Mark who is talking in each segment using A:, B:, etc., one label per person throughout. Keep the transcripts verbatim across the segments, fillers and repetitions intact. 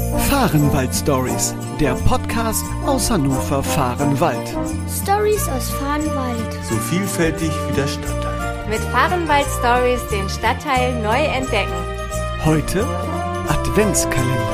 A: Fahrenwald Stories, der Podcast aus Hannover Fahrenwald.
B: Stories aus Fahrenwald.
C: So vielfältig wie der Stadtteil.
D: Mit Fahrenwald Stories den Stadtteil neu entdecken.
A: Heute Adventskalender.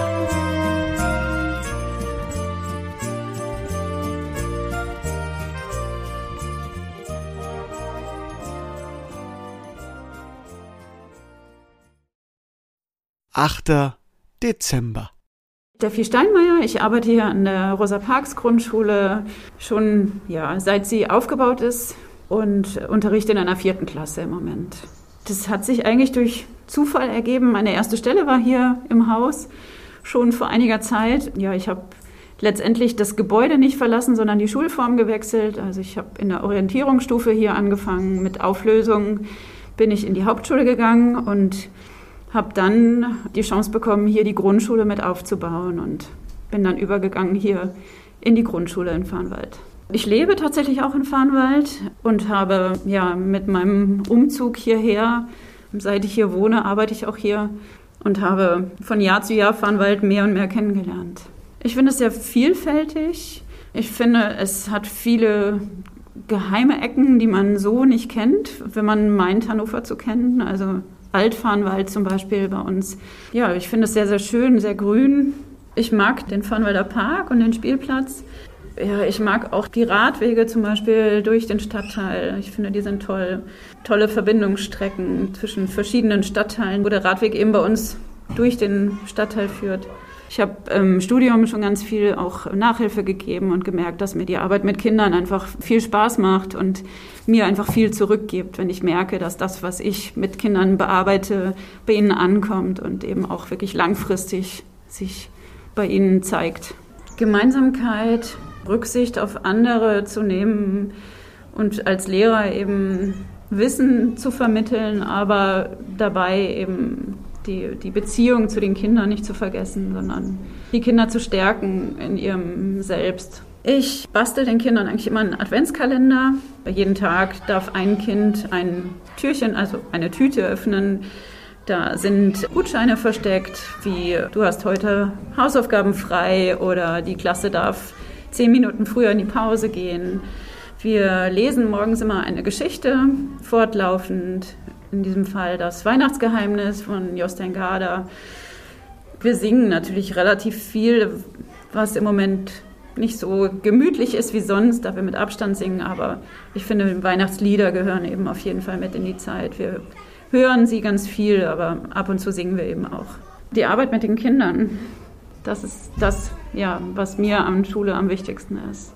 A: achter Dezember.
E: Steffi Steinmeier, ich arbeite hier an der Rosa-Parks-Grundschule schon ja, seit sie aufgebaut ist und unterrichte in einer vierten Klasse im Moment. Das hat sich eigentlich durch Zufall ergeben. Meine erste Stelle war hier im Haus schon vor einiger Zeit. Ja, ich habe letztendlich das Gebäude nicht verlassen, sondern die Schulform gewechselt. Also ich habe in der Orientierungsstufe hier angefangen. Mit Auflösung bin ich in die Hauptschule gegangen und habe dann die Chance bekommen, hier die Grundschule mit aufzubauen und bin dann übergegangen hier in die Grundschule in Fahrenwald. Ich lebe tatsächlich auch in Fahrenwald und habe ja mit meinem Umzug hierher, seit ich hier wohne, arbeite ich auch hier und habe von Jahr zu Jahr Fahrenwald mehr und mehr kennengelernt. Ich finde es sehr vielfältig. Ich finde, es hat viele geheime Ecken, die man so nicht kennt, wenn man meint, Hannover zu kennen. Also Altfahrenwald zum Beispiel bei uns. Ja, ich finde es sehr, sehr schön, sehr grün. Ich mag den Fahrenwalder Park und den Spielplatz. Ja, ich mag auch die Radwege zum Beispiel durch den Stadtteil. Ich finde, die sind toll. Tolle Verbindungsstrecken zwischen verschiedenen Stadtteilen, wo der Radweg eben bei uns durch den Stadtteil führt. Ich habe im Studium schon ganz viel auch Nachhilfe gegeben und gemerkt, dass mir die Arbeit mit Kindern einfach viel Spaß macht und mir einfach viel zurückgibt, wenn ich merke, dass das, was ich mit Kindern bearbeite, bei ihnen ankommt und eben auch wirklich langfristig sich bei ihnen zeigt. Gemeinsamkeit, Rücksicht auf andere zu nehmen und als Lehrer eben Wissen zu vermitteln, aber dabei eben Die, die Beziehung zu den Kindern nicht zu vergessen, sondern die Kinder zu stärken in ihrem Selbst. Ich bastel den Kindern eigentlich immer einen Adventskalender. Jeden Tag darf ein Kind ein Türchen, also eine Tüte öffnen. Da sind Gutscheine versteckt, wie du hast heute Hausaufgaben frei oder die Klasse darf zehn Minuten früher in die Pause gehen. Wir lesen morgens immer eine Geschichte, fortlaufend. In diesem Fall das Weihnachtsgeheimnis von Jostein Gaarder. Wir singen natürlich relativ viel, was im Moment nicht so gemütlich ist wie sonst, da wir mit Abstand singen. Aber ich finde, Weihnachtslieder gehören eben auf jeden Fall mit in die Zeit. Wir hören sie ganz viel, aber ab und zu singen wir eben auch. Die Arbeit mit den Kindern, das ist das, ja, was mir an Schule am wichtigsten ist.